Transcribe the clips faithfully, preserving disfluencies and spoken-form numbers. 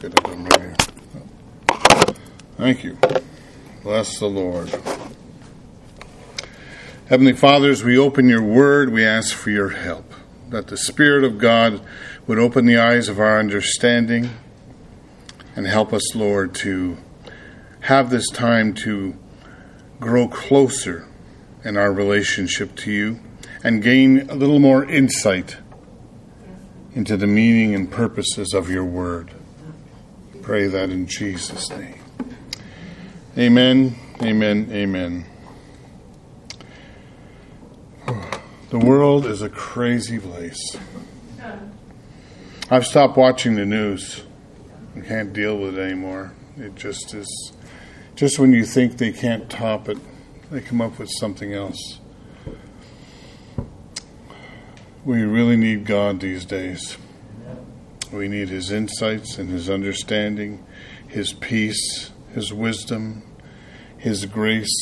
Get it done right here. Thank you. Bless the Lord. Heavenly Father, as we open your word, we ask for your help, that the Spirit of God would open the eyes of our understanding and help us, Lord, to have this time to grow closer in our relationship to you and gain a little more insight into the meaning and purposes of your word. Pray that in Jesus' name. Amen, amen, amen. The world is a crazy place. I've stopped watching the news. I can't deal with it anymore. It just is. Just when you think they can't top it, they come up with something else. We really need God these days. We need His insights and His understanding, His peace, His wisdom, His grace.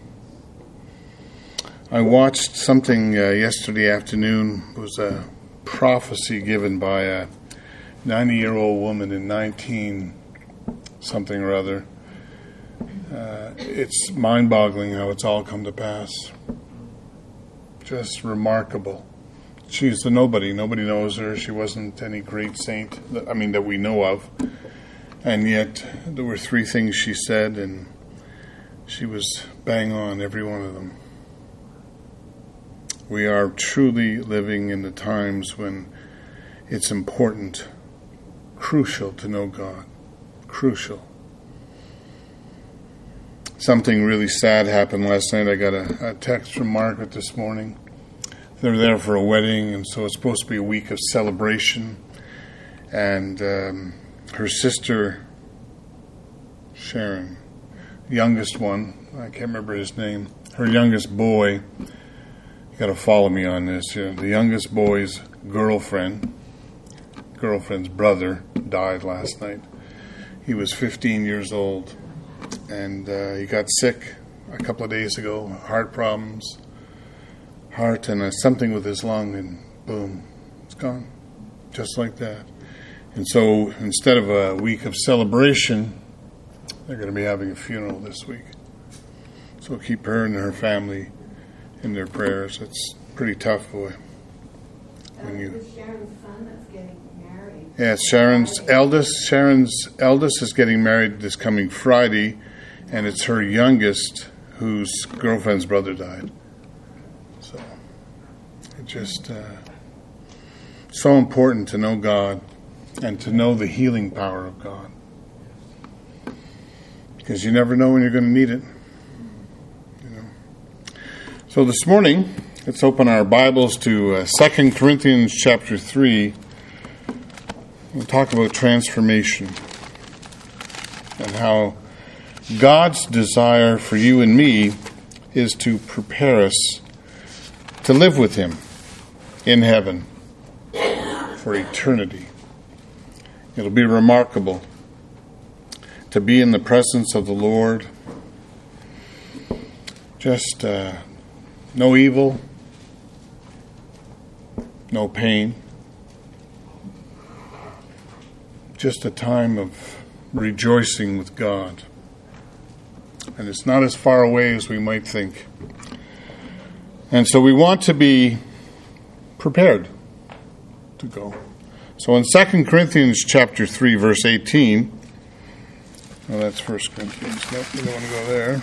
I watched something uh, yesterday afternoon. It was a prophecy given by a ninety-year-old woman in nineteen something or other. Uh, it's mind-boggling how it's all come to pass. Just remarkable. She's the nobody. Nobody knows her. She wasn't any great saint, that, I mean, that we know of. And yet, there were three things she said, and she was bang on every one of them. We are truly living in the times when it's important, crucial to know God. Crucial. Something really sad happened last night. I got a, a text from Margaret this morning. They're there for a wedding, and so it's supposed to be a week of celebration. And um, her sister, Sharon, youngest one, I can't remember his name, her youngest boy, you got to follow me on this. You know, the youngest boy's girlfriend, girlfriend's brother, died last night. He was fifteen years old, and uh, he got sick a couple of days ago, heart problems. Heart and uh, something with his lung, and boom, it's gone, just like that. And so instead of a week of celebration, they're going to be having a funeral this week. So keep her and her family in their prayers. It's pretty tough, boy. When you, it's Sharon's son that's getting married. Yeah, it's Sharon's eldest. Sharon's eldest is getting married this coming Friday, and it's her youngest whose girlfriend's brother died. Just uh, so important to know God and to know the healing power of God, because you never know when you're going to need it. You know. So this morning, let's open our Bibles to uh, Second Corinthians chapter three. We'll talk about transformation and how God's desire for you and me is to prepare us to live with Him in heaven for eternity. It'll be remarkable to be in the presence of the Lord. Just uh, no evil, no pain. Just a time of rejoicing with God. And it's not as far away as we might think. And so we want to be prepared to go. So in Second Corinthians chapter three, verse eighteen, well, that's First Corinthians. Nope, we don't want to go there.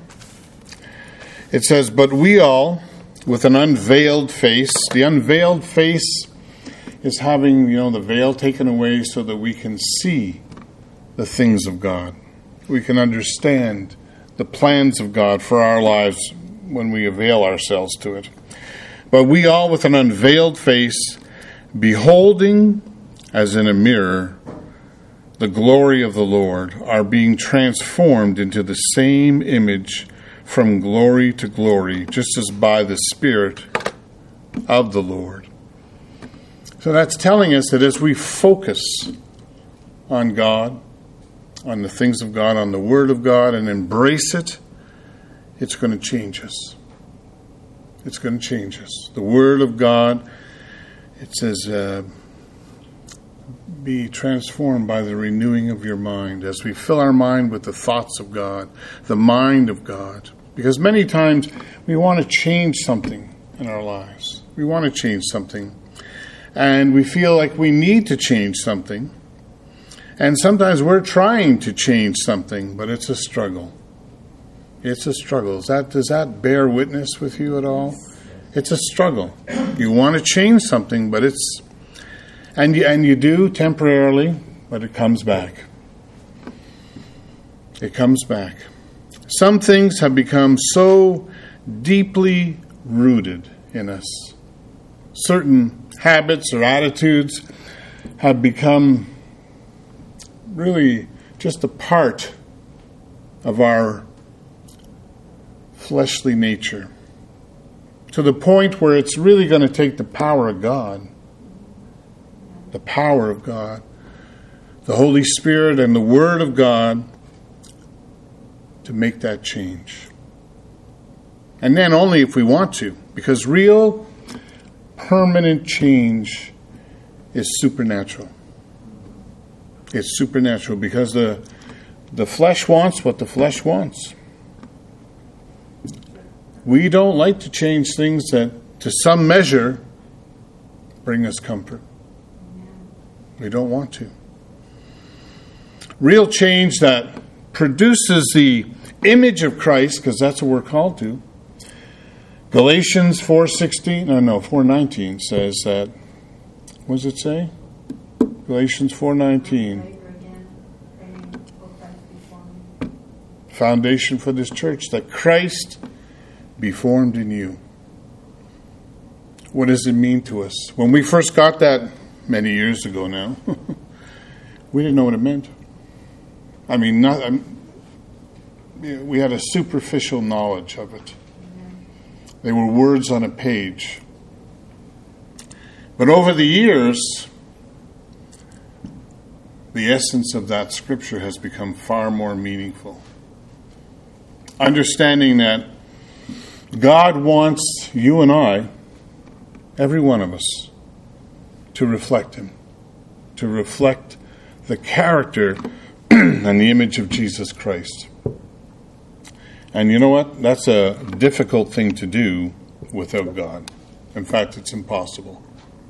It says, "But we all, with an unveiled face," the unveiled face is having, you know, the veil taken away so that we can see the things of God. We can understand the plans of God for our lives when we avail ourselves to it. "But we all with an unveiled face, beholding as in a mirror the glory of the Lord, are being transformed into the same image from glory to glory, just as by the Spirit of the Lord." So that's telling us that as we focus on God, on the things of God, on the Word of God, and embrace it, it's going to change us. It's going to change us. The Word of God, it says, uh, be transformed by the renewing of your mind as we fill our mind with the thoughts of God, the mind of God. Because many times we want to change something in our lives. We want to change something. And we feel like we need to change something. And sometimes we're trying to change something, but it's a struggle. It's a struggle. Is that, does that bear witness with you at all? It's a struggle. You want to change something, but it's... And you, and you do temporarily, but it comes back. It comes back. Some things have become so deeply rooted in us. Certain habits or attitudes have become really just a part of our fleshly nature, to the point where it's really going to take the power of God, the power of God, the Holy Spirit and the Word of God to make that change. And then only if we want to, because real permanent change is supernatural. It's supernatural because the the flesh wants what the flesh wants. We don't like to change things that, to some measure, bring us comfort. We don't want to. Real change that produces the image of Christ, because that's what we're called to. Galatians four sixteen, no, no, four nineteen says that. What does it say? Galatians four nineteen. Foundation for this church, that Christ be formed in you. What does it mean to us? When we first got that many years ago now, we didn't know what it meant. I mean, not, I mean, we had a superficial knowledge of it. They were words on a page. But over the years, the essence of that scripture has become far more meaningful. Understanding that God wants you and I, every one of us, to reflect Him, to reflect the character and the image of Jesus Christ. And you know what? That's a difficult thing to do without God. In fact, it's impossible.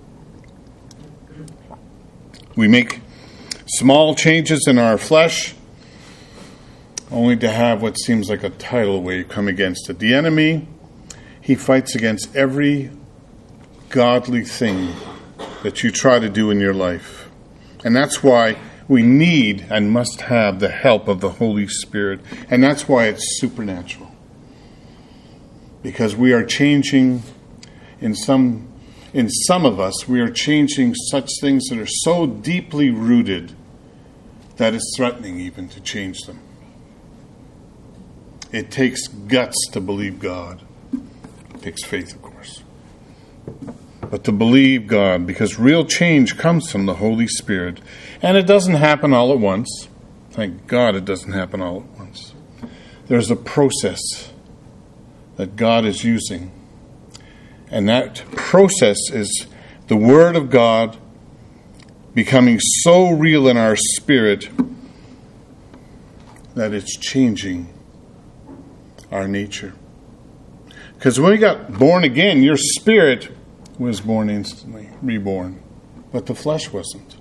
We make small changes in our flesh only to have what seems like a tidal wave come against it. The enemy, he fights against every godly thing that you try to do in your life. And that's why we need and must have the help of the Holy Spirit. And that's why it's supernatural. Because we are changing, in some in some of us, we are changing such things that are so deeply rooted that it's threatening even to change them. It takes guts to believe God. It takes faith, of course. But to believe God, because real change comes from the Holy Spirit. And it doesn't happen all at once. Thank God it doesn't happen all at once. There's a process that God is using. And that process is the Word of God becoming so real in our spirit that it's changing our nature. Because when we got born again, your spirit was born instantly, reborn. But the flesh wasn't.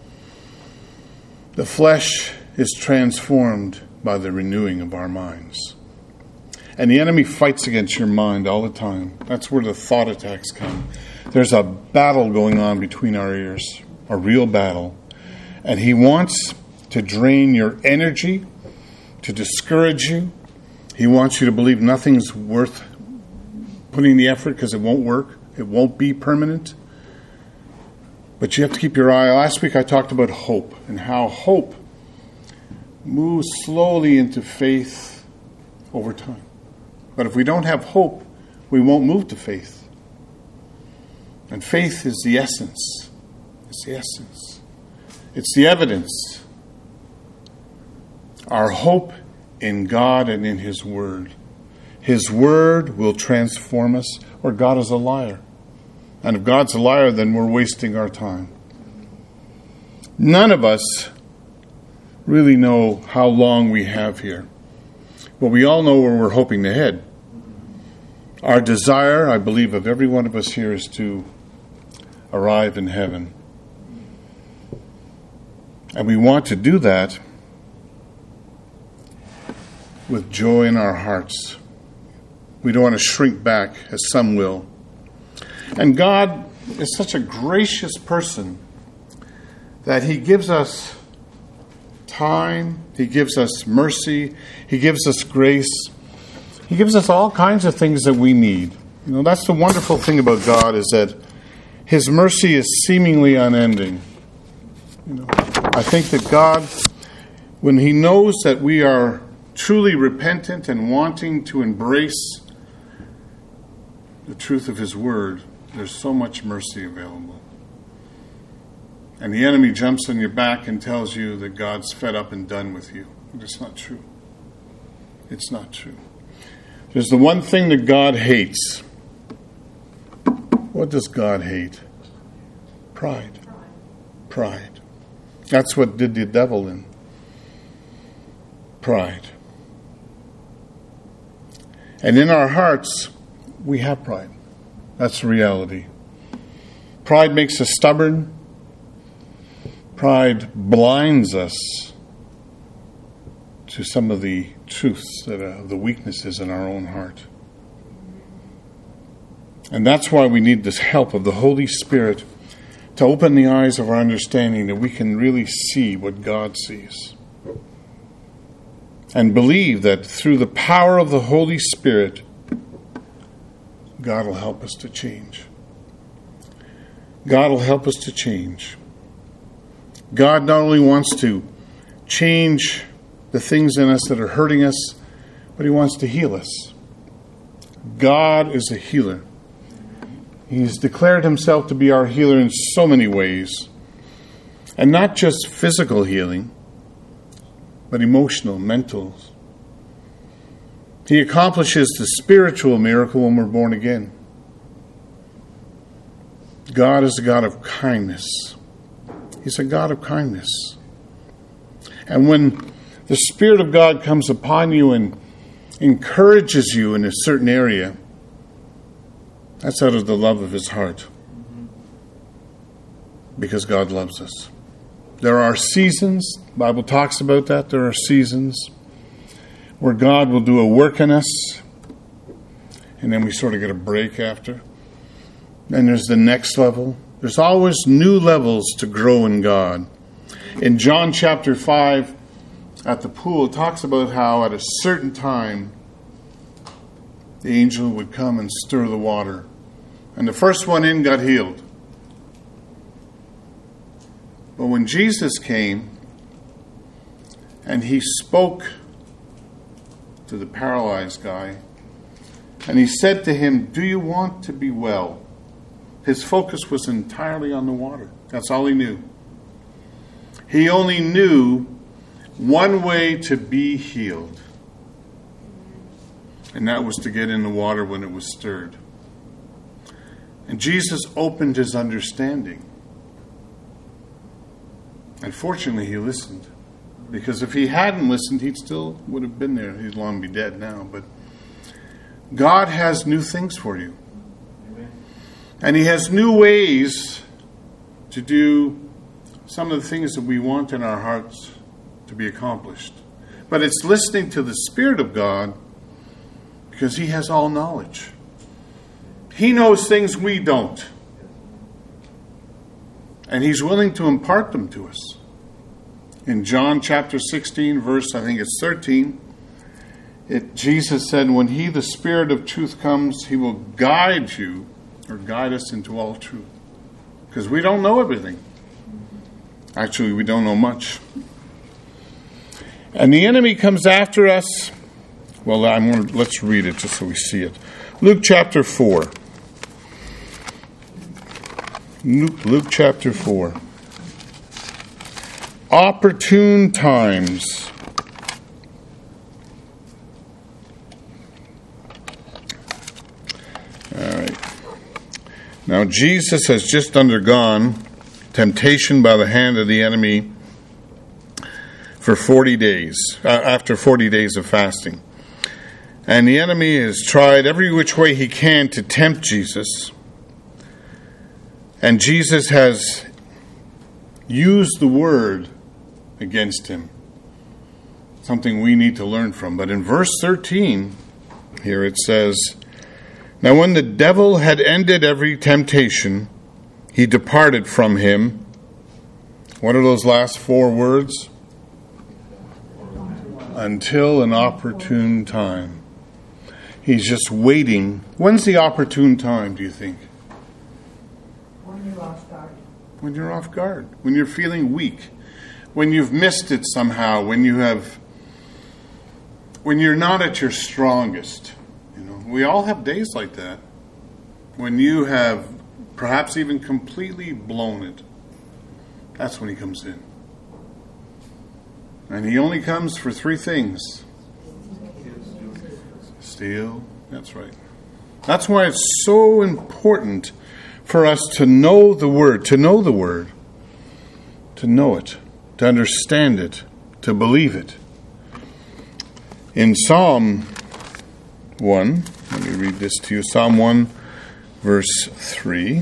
The flesh is transformed by the renewing of our minds. And the enemy fights against your mind all the time. That's where the thought attacks come. There's a battle going on between our ears, a real battle. And he wants to drain your energy, to discourage you. He wants you to believe nothing's worth putting the effort because it won't work. It won't be permanent. But you have to keep your eye. Last week I talked about hope and how hope moves slowly into faith over time. But if we don't have hope, we won't move to faith. And faith is the essence. It's the essence. It's the evidence. Our hope in God and in His Word. His Word will transform us, or God is a liar. And if God's a liar, then we're wasting our time. None of us really know how long we have here. But we all know where we're hoping to head. Our desire, I believe, of every one of us here is to arrive in heaven. And we want to do that with joy in our hearts. We don't want to shrink back, as some will. And God is such a gracious person that He gives us time, He gives us mercy, He gives us grace. He gives us all kinds of things that we need. You know, that's the wonderful thing about God, is that His mercy is seemingly unending. You know, I think that God, when He knows that we are truly repentant and wanting to embrace the truth of His Word, there's so much mercy available. And the enemy jumps on your back and tells you that God's fed up and done with you. It's not true. It's not true. There's the one thing that God hates. What does God hate? Pride. Pride. That's what did the devil in. Pride. And in our hearts, we have pride. That's the reality. Pride makes us stubborn. Pride blinds us to some of the truths, that are the weaknesses in our own heart. And that's why we need this help of the Holy Spirit to open the eyes of our understanding, that we can really see what God sees. And believe that through the power of the Holy Spirit, God will help us to change. God will help us to change. God not only wants to change the things in us that are hurting us, but He wants to heal us. God is a healer. He's declared Himself to be our healer in so many ways. And not just physical healing, but emotional, mental. He accomplishes the spiritual miracle when we're born again. God is a God of kindness. He's a God of kindness. And when the Spirit of God comes upon you and encourages you in a certain area, that's out of the love of His heart. Because God loves us. There are seasons, the Bible talks about that, there are seasons where God will do a work in us, and then we sort of get a break after. Then there's the next level. There's always new levels to grow in God. In John chapter five, at the pool, it talks about how at a certain time, the angel would come and stir the water. And the first one in got healed. But when Jesus came and He spoke to the paralyzed guy, and He said to him, "Do you want to be well?" His focus was entirely on the water. That's all he knew. He only knew one way to be healed. And that was to get in the water when it was stirred. And Jesus opened his understanding. And fortunately, he listened. Because if he hadn't listened, he still would have been there. He'd long be dead now. But God has new things for you. And He has new ways to do some of the things that we want in our hearts to be accomplished. But it's listening to the Spirit of God, because He has all knowledge. He knows things we don't. And He's willing to impart them to us. In John chapter sixteen, verse, I think it's thirteen, it, Jesus said, "When He, the Spirit of truth, comes, He will guide you," or guide us into all truth. Because we don't know everything. Actually, we don't know much. And the enemy comes after us. Well, I'm gonna, let's read it just so we see it. Luke chapter four. Luke, Luke chapter four. Opportune times. All right. Now, Jesus has just undergone temptation by the hand of the enemy for forty days, uh, after forty days of fasting. And the enemy has tried every which way he can to tempt Jesus. And Jesus has used the word against him. Something we need to learn from. But in verse thirteen, here it says, "Now when the devil had ended every temptation, he departed from him." What are those last four words? Until an opportune time. He's just waiting. When's the opportune time, do you think? When you're off guard. When you're off guard. When you're feeling weak. When you've missed it somehow. When you have... When you're not at your strongest. You know, we all have days like that. When you have perhaps even completely blown it. That's when he comes in. And he only comes for three things. Steal. That's right. That's why it's so important for us to know the Word, to know the Word, to know it, to understand it, to believe it. In Psalm one, let me read this to you, Psalm one, verse three.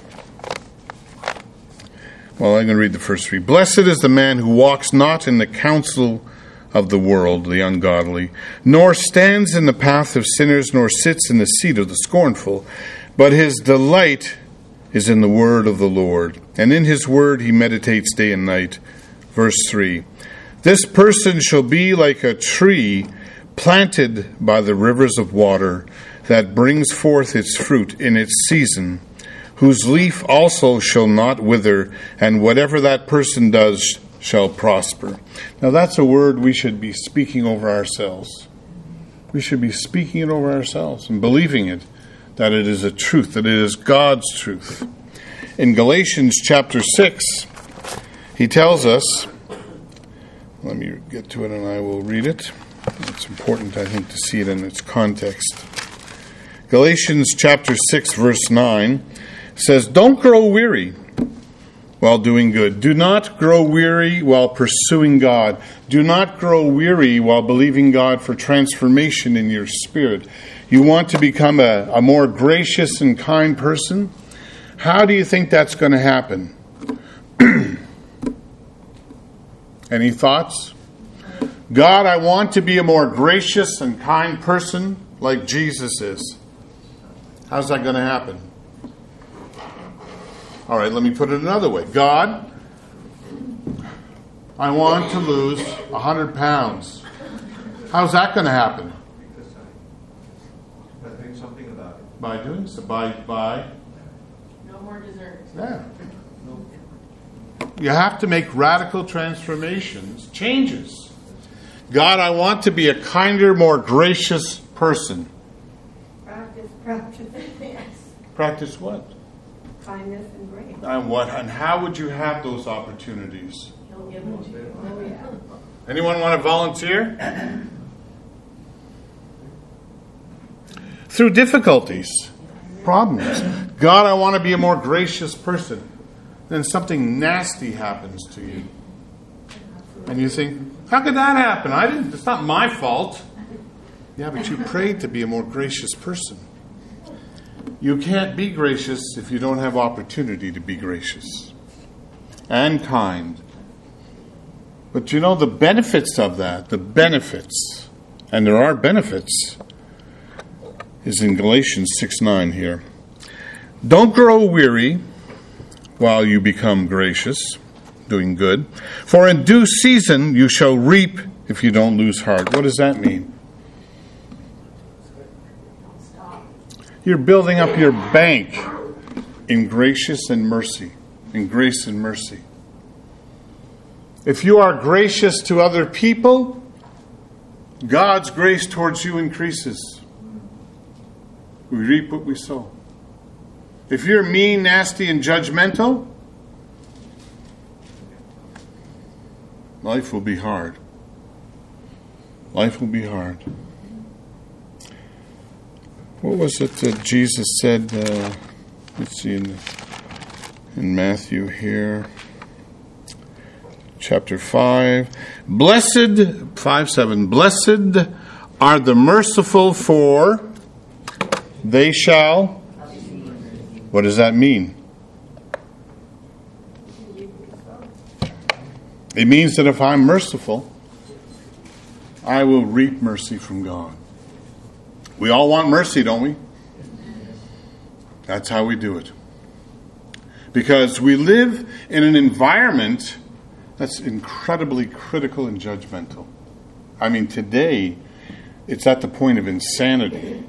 Well, I'm going to read the first three. "Blessed is the man who walks not in the counsel of the world, the ungodly, nor stands in the path of sinners, nor sits in the seat of the scornful. But his delight is in the word of the Lord, and in his word he meditates day and night." Verse three. "This person shall be like a tree planted by the rivers of water, that brings forth its fruit in its season, whose leaf also shall not wither, and whatever that person does shall prosper." Now that's a word we should be speaking over ourselves. We should be speaking it over ourselves and believing it, that it is a truth, that it is God's truth. In Galatians chapter six, he tells us, let me get to it and I will read it. It's important, I think, to see it in its context. Galatians chapter six, verse nine says, "Don't grow weary while doing good. Do not grow weary while pursuing God. Do not grow weary while believing God for transformation in your spirit." You want to become a, a more gracious and kind person? How do you think that's going to happen? Any thoughts? God, I want to be a more gracious and kind person like Jesus is. How's that going to happen? All right, let me put it another way. God, I want to lose one hundred pounds. How's that going to happen? By doing something about it. By doing so. By, by. No more dessert. Yeah. You have to make radical transformations, changes. God, I want to be a kinder, more gracious person. Practice, practice, yes. Practice what? Kindness and grace. And what? And how would you have those opportunities? He'll give them to you. Oh, yeah. Anyone want to volunteer? Through difficulties, problems. God, I want to be a more gracious person. Then something nasty happens to you. And you think, how could that happen? I didn't, it's not my fault. Yeah, but you prayed to be a more gracious person. You can't be gracious if you don't have opportunity to be gracious and kind. But you know the benefits of that, the benefits, and there are benefits, is in Galatians six nine here. "Don't grow weary while you become gracious," doing good. "For in due season you shall reap if you don't lose heart." What does that mean? You're building up your bank in gracious and mercy, in grace and mercy. If you are gracious to other people, God's grace towards you increases. We reap what we sow. If you're mean, nasty, and judgmental, life will be hard. Life will be hard. What was it that Jesus said? Uh, let's see. In the, in Matthew here. Chapter five. Blessed, five seven, blessed are the merciful, for they shall. What does that mean? It means that if I'm merciful, I will reap mercy from God. We all want mercy, don't we? That's how we do it. Because we live in an environment that's incredibly critical and judgmental. I mean, today, it's at the point of insanity.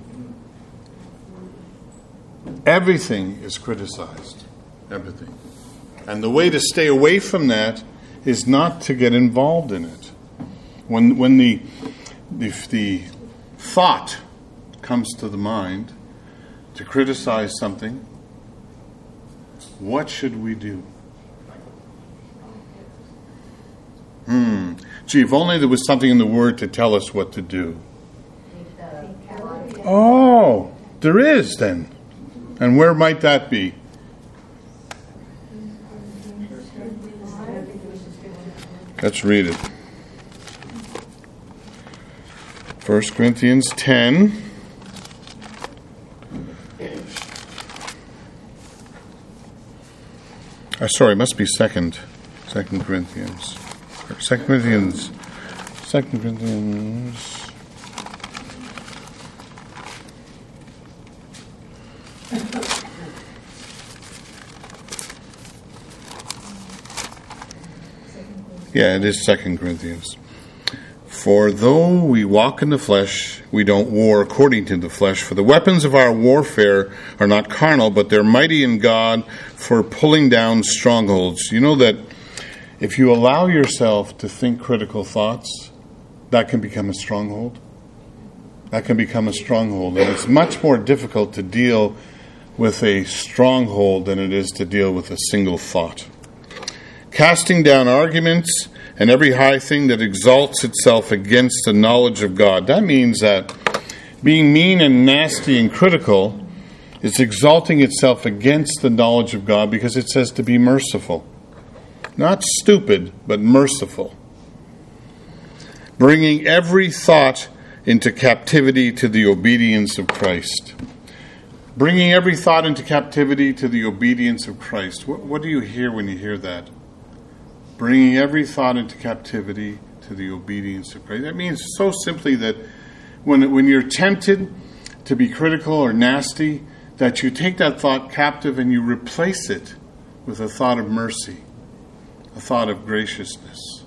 Everything is criticized. Everything. And the way to stay away from that is not to get involved in it. When when the the, the thought comes to the mind to criticize something, what should we do? Hmm. Gee, if only there was something in the Word to tell us what to do. Oh, there is then. And where might that be? Let's read it. First Corinthians ten. Uh, sorry, it must be second. Second Corinthians. Second Corinthians. Second Corinthians. Yeah, it is Second Corinthians. For though we walk in the flesh, we don't war according to the flesh. For the weapons of our warfare are not carnal, but they're mighty in God for pulling down strongholds. You know that if you allow yourself to think critical thoughts, that can become a stronghold. That can become a stronghold. And it's much more difficult to deal with a stronghold than it is to deal with a single thought. Casting down arguments and every high thing that exalts itself against the knowledge of God. That means that being mean and nasty and critical is exalting itself against the knowledge of God, because it says to be merciful. Not stupid, but merciful. Bringing every thought into captivity to the obedience of Christ. Bringing every thought into captivity to the obedience of Christ. What, what do you hear when you hear that? Bringing every thought into captivity to the obedience of Christ. That means so simply that when when you're tempted to be critical or nasty, that you take that thought captive and you replace it with a thought of mercy, a thought of graciousness.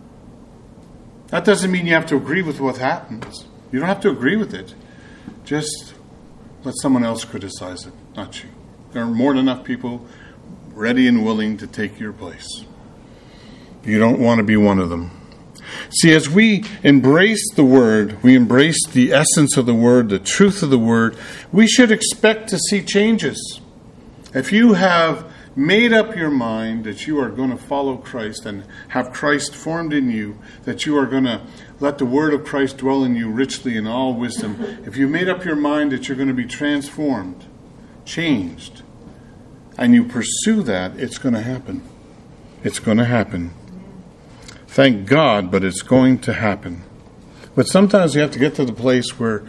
That doesn't mean you have to agree with what happens. You don't have to agree with it. Just let someone else criticize it, not you. There are more than enough people ready and willing to take your place. You don't want to be one of them. See, as we embrace the Word, we embrace the essence of the Word, the truth of the Word, we should expect to see changes. If you have made up your mind that you are going to follow Christ and have Christ formed in you, that you are going to let the Word of Christ dwell in you richly in all wisdom, if you made up your mind that you're going to be transformed, changed, and you pursue that, it's going to happen. It's going to happen. Thank God, but it's going to happen. But sometimes you have to get to the place where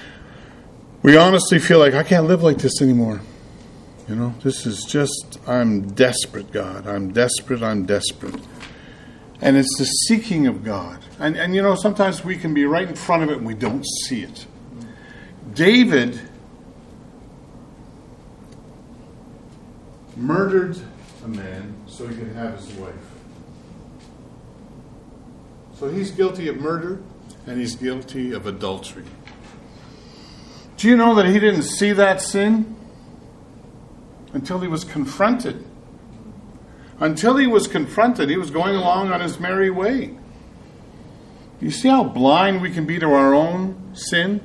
we honestly feel like, I can't live like this anymore. You know, this is just, I'm desperate, God. I'm desperate, I'm desperate. And it's the seeking of God. And, and you know, sometimes we can be right in front of it and we don't see it. David murdered a man so he could have his wife. So he's guilty of murder and he's guilty of adultery. Do you know that he didn't see that sin until he was confronted? Until he was confronted, he was going along on his merry way. You see how blind we can be to our own sin?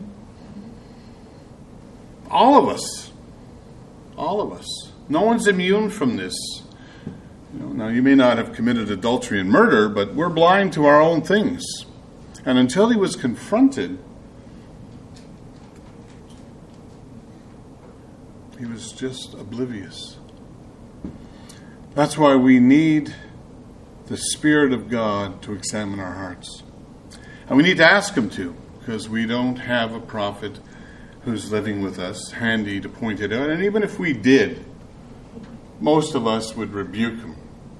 All of us. All of us. No one's immune from this. You know, now, you may not have committed adultery and murder, but we're blind to our own things. And until he was confronted, he was just oblivious. That's why we need the Spirit of God to examine our hearts. And we need to ask Him to, because we don't have a prophet who's living with us, handy to point it out. And even if we did, most of us would rebuke him.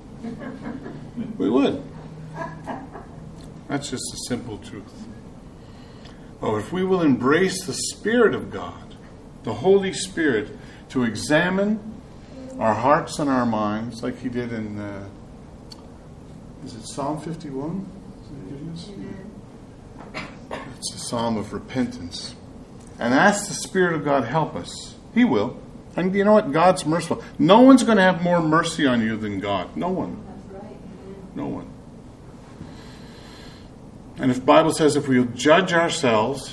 We would. That's just a simple truth. But if we will embrace the Spirit of God, the Holy Spirit, to examine our hearts and our minds, like He did in, uh, is it Psalm fifty-one? It's a psalm of repentance. And ask the Spirit of God help us. He will. And you know what? God's merciful. No one's going to have more mercy on you than God. No one. That's right. No one. And if the Bible says if we'll judge ourselves,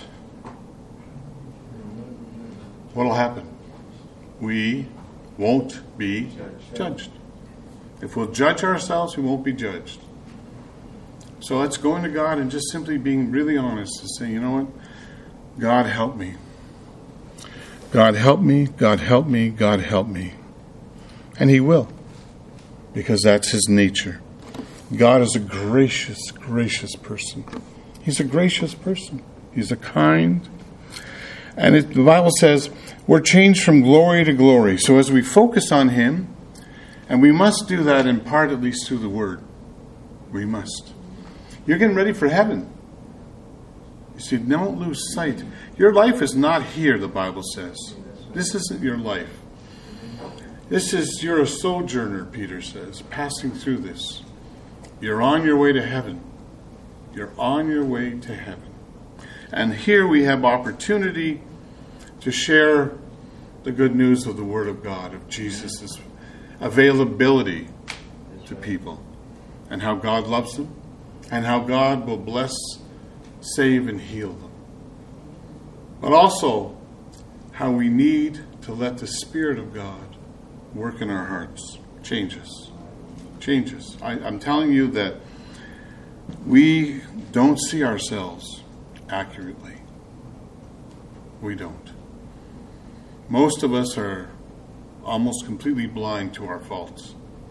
what will happen? We won't be judged. If we'll judge ourselves, we won't be judged. So let's go into God and just simply being really honest and say, you know what? God help me. God help me, God help me, God help me. And He will. Because that's His nature. God is a gracious, gracious person. He's a gracious person. He's a kind. And it, the Bible says we're changed from glory to glory. So as we focus on Him, and we must do that in part at least through the Word. We must. You're getting ready for heaven. You see, don't lose sight. Your life is not here, the Bible says. This isn't your life. This is, you're a sojourner, Peter says, passing through this. You're on your way to heaven. You're on your way to heaven. And here we have opportunity to share the good news of the Word of God, of Jesus' availability to people, and how God loves them, and how God will bless, save, and heal them. But also how we need to let the Spirit of God work in our hearts. Change us. Change us. I, I'm telling you that we don't see ourselves accurately. We don't. Most of us are almost completely blind to our faults.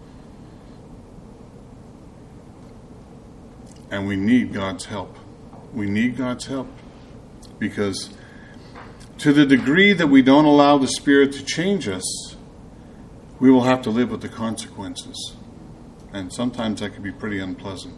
And we need God's help. We need God's help. Because to the degree that we don't allow the Spirit to change us, we will have to live with the consequences. And sometimes that can be pretty unpleasant.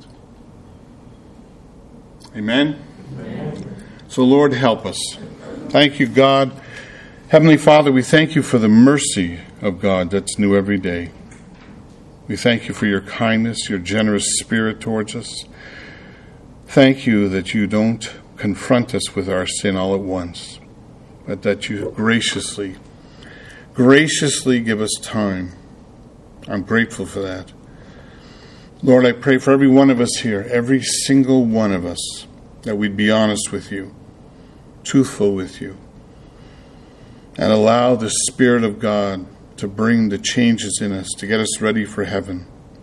Amen? Amen. So Lord, help us. Thank you, God. Heavenly Father, we thank you for the mercy of God that's new every day. We thank you for your kindness, your generous spirit towards us. Thank you that you don't confront us with our sin all at once, but that you graciously, graciously give us time. I'm grateful for that. Lord, I pray for every one of us here, every single one of us, that we'd be honest with you, truthful with you, and allow the Spirit of God to bring the changes in us, to get us ready for heaven.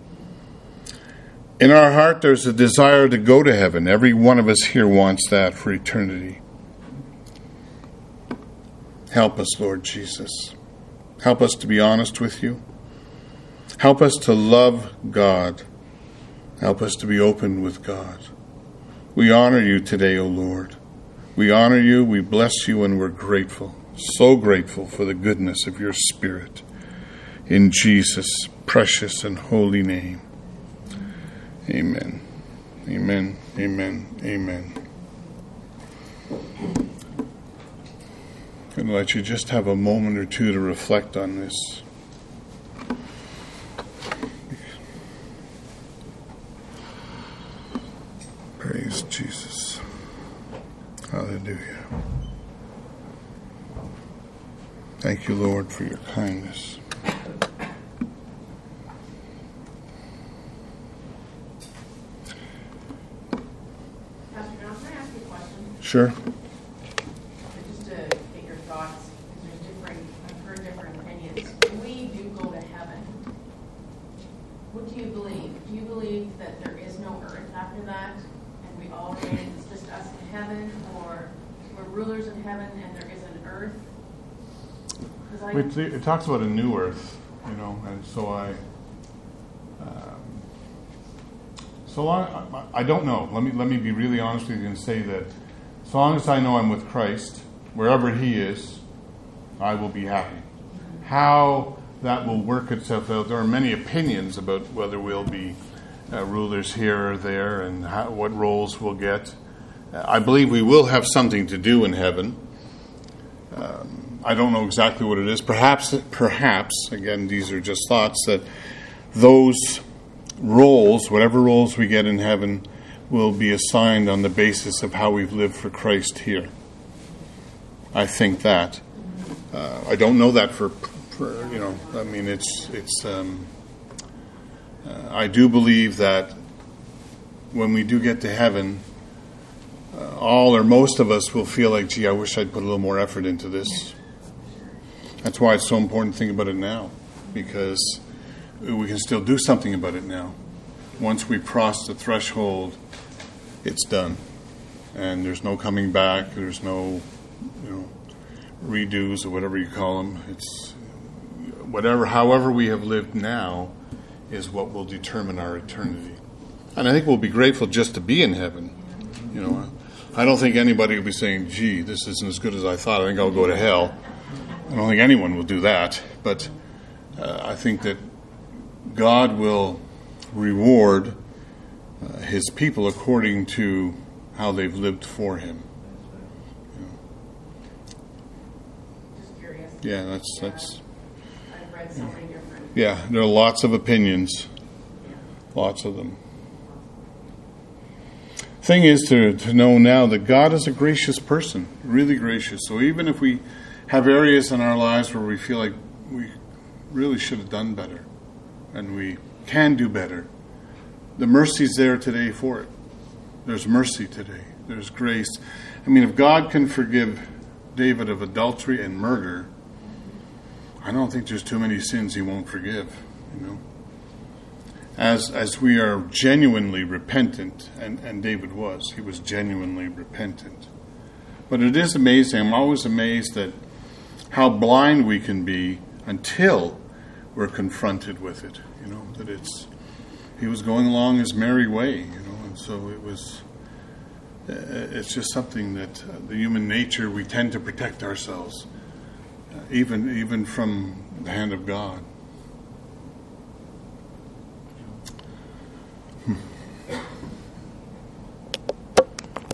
In our heart, there's a desire to go to heaven. Every one of us here wants that for eternity. Help us, Lord Jesus. Help us to be honest with you. Help us to love God. Help us to be open with God. We honor you today, O Lord. We honor you, we bless you, and we're grateful. So grateful for the goodness of your Spirit. In Jesus' precious and holy name. Amen. Amen. Amen. Amen. I'm going to let you just have a moment or two to reflect on this. Praise Jesus. Hallelujah. Thank you, Lord, for your kindness. Pastor John, can I ask you a question? Sure. Just to get your thoughts, because there's different, I've heard different opinions. When we do go to heaven, what do you believe? Do you believe that there is no earth after that, and we all remain, it's just us in heaven, or we're rulers in heaven and there is an earth? I, It talks about a new earth, you know, and so I So long, I, I don't know. Let me let me be really honest with you and say that so long as I know I'm with Christ, wherever He is, I will be happy. How that will work itself out, there are many opinions about whether we'll be uh, rulers here or there and how, what roles we'll get. Uh, I believe we will have something to do in heaven. Um, I don't know exactly what it is. Perhaps, perhaps, again, these are just thoughts, that those roles, whatever roles we get in heaven, will be assigned on the basis of how we've lived for Christ here. I think that. Uh, I don't know that for, for, you know, I mean, it's, it's, um, uh, I do believe that when we do get to heaven, uh, all or most of us will feel like, gee, I wish I'd put a little more effort into this. That's why it's so important to think about it now, because we can still do something about it now. Once we cross the threshold, it's done. And there's no coming back, there's no, you know, redos or whatever you call them. It's whatever, however we have lived now is what will determine our eternity. And I think we'll be grateful just to be in heaven. You know, I don't think anybody will be saying, gee, this isn't as good as I thought. I think I'll go to hell. I don't think anyone will do that. But uh, I think that God will reward uh, His people according to how they've lived for Him. Yeah, that's that's. I've read something different. Yeah, there are lots of opinions, lots of them. Thing is to to know now that God is a gracious person, really gracious. So even if we have areas in our lives where we feel like we really should have done better, and we can do better, the mercy's there today for it. There's mercy today. There's grace. I mean, if God can forgive David of adultery and murder, I don't think there's too many sins He won't forgive, you know. As as we are genuinely repentant, and, and David was, he was genuinely repentant. But it is amazing, I'm always amazed at how blind we can be until we're confronted with it, you know, that it's, he was going along his merry way, you know, and so it was, it's just something that uh, the human nature, we tend to protect ourselves. Even even from the hand of God.